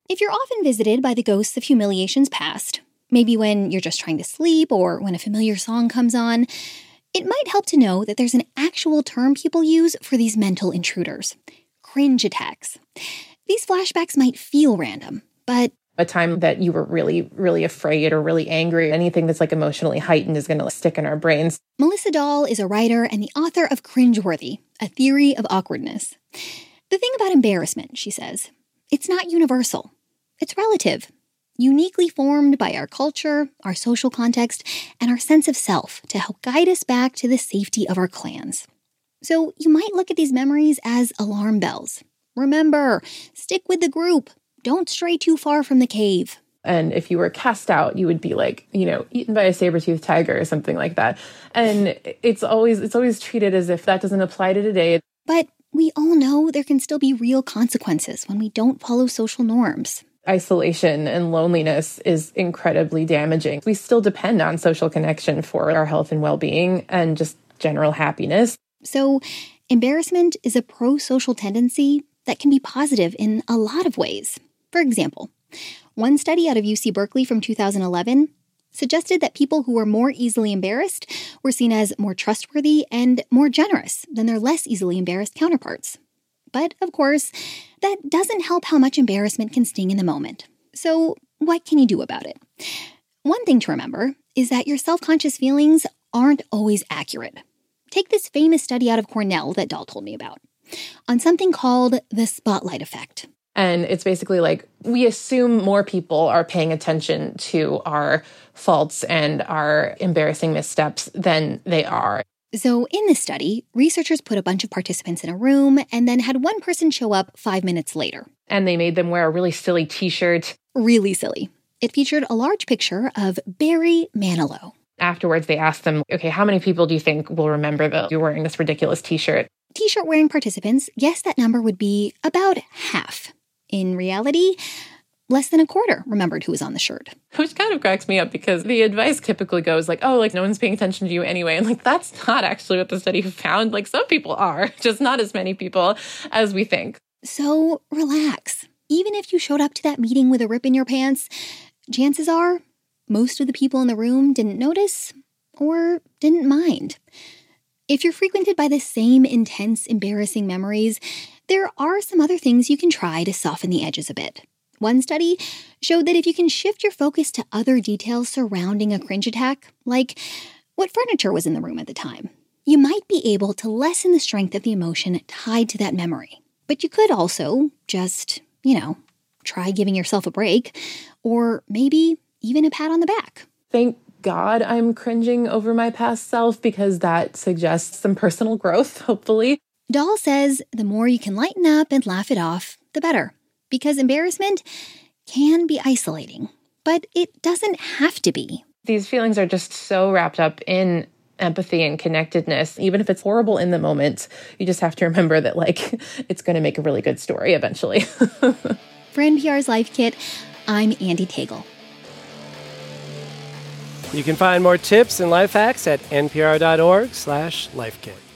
If you're often visited by the ghosts of humiliations past, maybe when you're just trying to sleep or when a familiar song comes on, it might help to know that there's an actual term people use for these mental intruders: cringe attacks. These flashbacks might feel random, but a time that you were really, really afraid or really angry, anything that's like emotionally heightened is going to stick in our brains. Melissa Dahl is a writer and the author of Cringeworthy, A Theory of Awkwardness. The thing about embarrassment, she says, it's not universal. It's relative, uniquely formed by our culture, our social context, and our sense of self to help guide us back to the safety of our clans. So you might look at these memories as alarm bells. Remember, stick with the group. Don't stray too far from the cave. And if you were cast out, you would be like, eaten by a saber-toothed tiger or something like that. And it's always treated as if that doesn't apply to today. But we all know there can still be real consequences when we don't follow social norms. Isolation and loneliness is incredibly damaging. We still depend on social connection for our health and well-being and just general happiness. So embarrassment is a pro-social tendency that can be positive in a lot of ways. For example, one study out of UC Berkeley from 2011 suggested that people who were more easily embarrassed were seen as more trustworthy and more generous than their less easily embarrassed counterparts. But, of course, that doesn't help how much embarrassment can sting in the moment. So, what can you do about it? One thing to remember is that your self-conscious feelings aren't always accurate. Take this famous study out of Cornell that Dahl told me about, on something called the spotlight effect. And it's basically like we assume more people are paying attention to our faults and our embarrassing missteps than they are. So in this study, researchers put a bunch of participants in a room and then had one person show up 5 minutes later. And they made them wear a really silly t-shirt. Really silly. It featured a large picture of Barry Manilow. Afterwards, they asked them, okay, how many people do you think will remember that you're wearing this ridiculous t-shirt? T-shirt-wearing participants guessed that number would be about half. In reality, less than a quarter remembered who was on the shirt. Which kind of cracks me up because the advice typically goes like, oh, no one's paying attention to you anyway. And that's not actually what the study found. Some people are, just not as many people as we think. So relax. Even if you showed up to that meeting with a rip in your pants, chances are most of the people in the room didn't notice or didn't mind. If you're frequented by the same intense, embarrassing memories, there are some other things you can try to soften the edges a bit. One study showed that if you can shift your focus to other details surrounding a cringe attack, like what furniture was in the room at the time, you might be able to lessen the strength of the emotion tied to that memory. But you could also just, try giving yourself a break, or maybe even a pat on the back. Thank God I'm cringing over my past self because that suggests some personal growth, hopefully. Dahl says the more you can lighten up and laugh it off, the better. Because embarrassment can be isolating, but it doesn't have to be. These feelings are just so wrapped up in empathy and connectedness. Even if it's horrible in the moment, you just have to remember that, it's going to make a really good story eventually. For NPR's Life Kit, I'm Andee Tagle. You can find more tips and life hacks at npr.org/lifekit.